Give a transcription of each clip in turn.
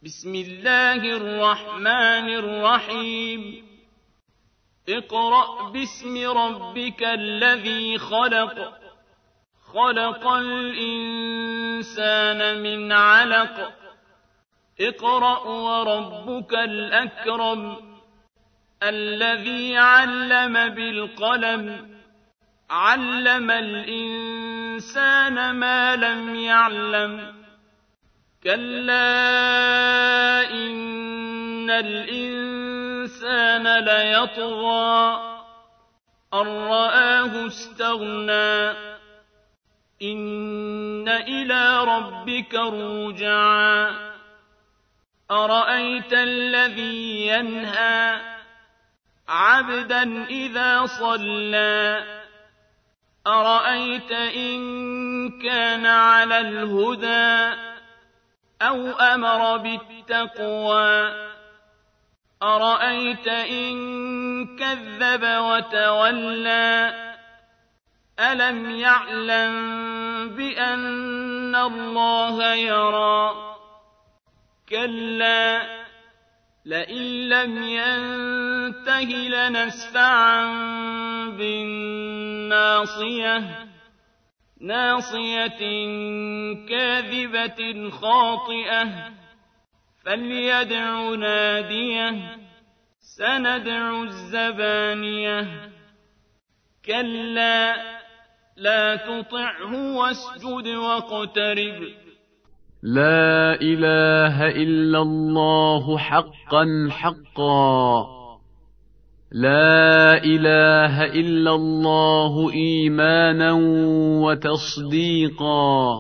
بسم الله الرحمن الرحيم اقرأ باسم ربك الذي خلق خلق الإنسان من علق اقرأ وربك الأكرم الذي علم بالقلم علم الإنسان ما لم يعلم كلا إن الإنسان ليطغى أن رآه استغنى إن إلى ربك الرجعى أرأيت الذي ينهى عبدا إذا صلى أرأيت إن كان على الهدى أو أمر بالتقوى أرأيت إن كذب وتولى ألم يعلم بأن الله يرى كلا لئن لم ينته لنسفعا بالناصية ناصية كاذبة خاطئة فليدع ناديه سندع الزبانية كلا لا تطعه واسجد واقترب لا إله إلا الله حقا حقا لا إله إلا الله إيمانا وتصديقا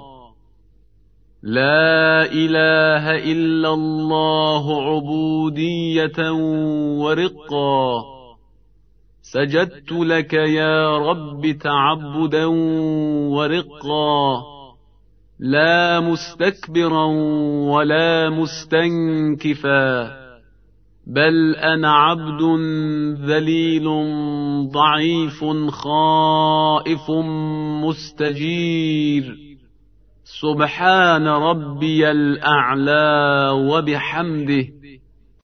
لا إله إلا الله عبودية ورقا سجدت لك يا رب تعبدا ورقا لا مستكبرا ولا مستنكفا بل أنا عبد ذليل ضعيف خائف مستجير سبحان ربي الأعلى وبحمده